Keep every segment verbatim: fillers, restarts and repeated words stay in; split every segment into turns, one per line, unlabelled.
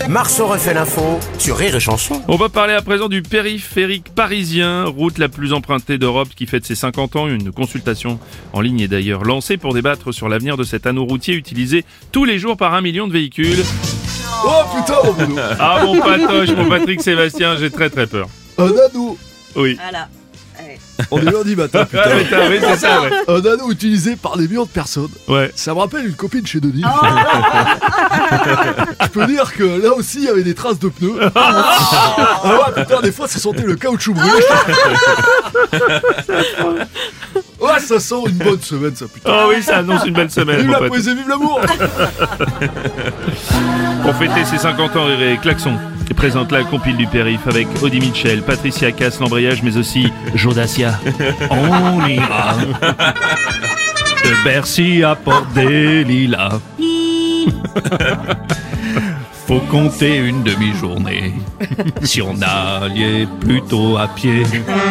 Marceau refait l'info sur Rire et Chanson.
On va parler à présent du périphérique parisien, route la plus empruntée d'Europe qui fête ses cinquante ans. Une consultation en ligne est d'ailleurs lancée pour débattre sur l'avenir de cet anneau routier utilisé tous les jours par un million de véhicules.
Oh putain, mon Bruno.
Ah mon patoche, mon Patrick Sébastien, j'ai très très peur.
Un anneau.
Oui.
Voilà. Ouais.
On est lundi matin, putain.
Ah, mais t'as- oui, c'est ça, ouais.
Un anneau utilisé par des millions de personnes.
Ouais.
Ça me rappelle une copine chez Denis. Je peux dire que là aussi il y avait des traces de pneus. Ah ouais, putain, des fois ça sentait le caoutchouc brûlé. Ouais, ça sent une bonne semaine, ça, putain.
Oh oui, ça annonce une belle semaine,
Vive
mon
la
pote.
poésie, vive l'amour.
Pour fêter ses cinquante ans, Rire et Klaxon présente la compile du périph' avec Audi Mitchell, Patricia Cass, l'embrayage, mais aussi Joe Dacia. On ira de Bercy à Port des Lilas. Faut compter une demi-journée si on allait plutôt à pied.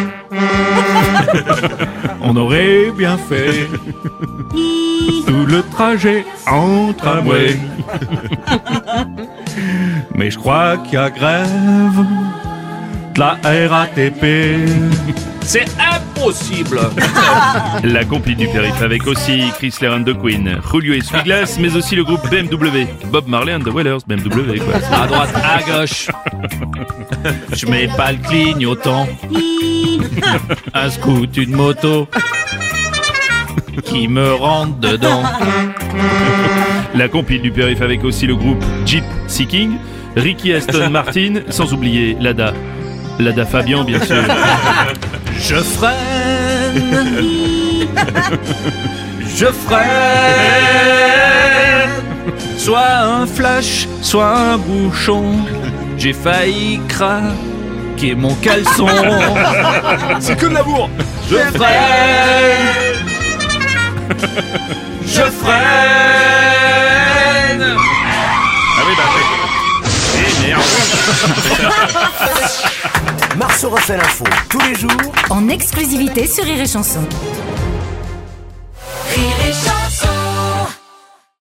On aurait bien fait tout le trajet en tramway. Mais je crois qu'il y a grève de la R A T P. C'est impossible. La compil du périph' avec aussi Chrysler and the Queen, Julio et Swiglas, mais aussi le groupe B M W, Bob Marley and the Wailers, B M W quoi. À droite, à gauche. Je mets pas le clignotant. Un scoot, une moto qui me rentre dedans. La compil du périph' avec aussi le groupe Jeep Seeking, Ricky Aston Martin, sans oublier Lada. Lada Fabian, bien sûr. Je freine. Je freine. Soit un flash, soit un bouchon. J'ai failli craquer mon caleçon.
C'est que de l'amour.
Je freine. Je freine. Ah oui, bah oui. Eh merde.
Marceau refait l'info tous les jours
En exclusivité sur Rire et Chanson.